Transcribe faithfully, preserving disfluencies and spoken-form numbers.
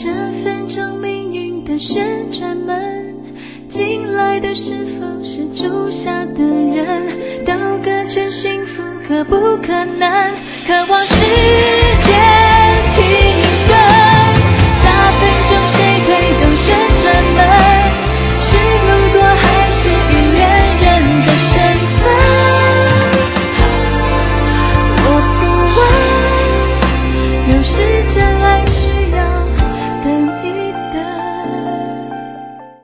这分钟命运的旋转门，进来的是否是住下的人？到个全幸福可不可能？渴望时